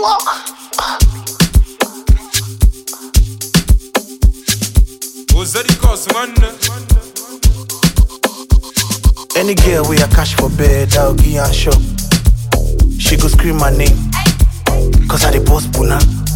Any girl with a cash for bed, I'll give her a shop. She go scream my name, cause I the boss puna.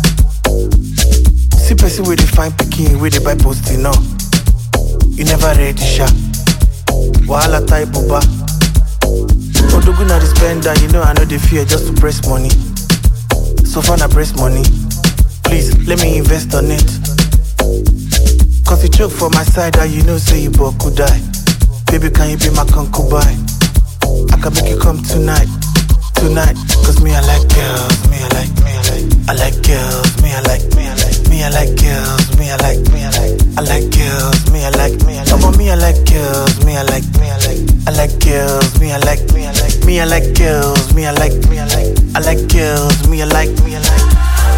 See person with the fine picking, with the buy posting no. You never ready sha. Wahala type buba. Odogu na the spender, you know I know the fear just to press money. So far I press money. Please let me invest on it. Cause you choke for my side, and you know say you both could die. Baby, can you be my concubine? I can make you come tonight. Cause me I like girls, I like girls, I like girls, I like girls, I like come on, me I like girls, I like girls, I like girls, I like girls, I like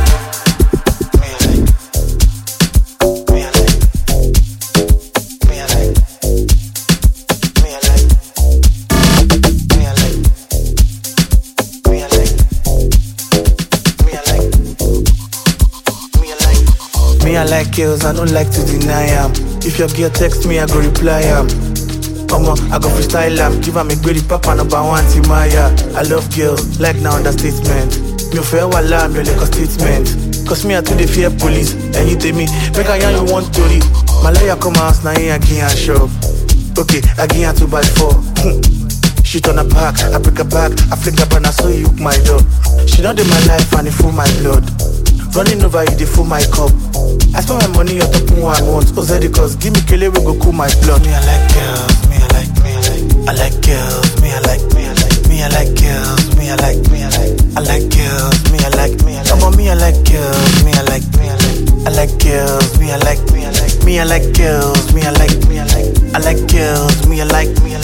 I like girls, I don't like to deny am. If your girl text me, I go reply am. I go freestyle am. Give am a greedy papa number one Timaya. I love girls, like now understatement. Me fair wala, me like a statement. Cause me I too dey fear police. And you tell me, make I yarn you one story. My lawyer come house, now I give her shop. Okay, I give her 2x4. She turn her back, I break her back, I flick her and I saw you hook my door. She don't do my life and it full my blood. Running over you, they full my cup. I spend my money on top of one once. Ozedi cause give me kele, we go cool my blood. Me I like girls, I like girls, I like girls, I like girls, come on, me I like girls, I like girls, I like girls, I like girls, I like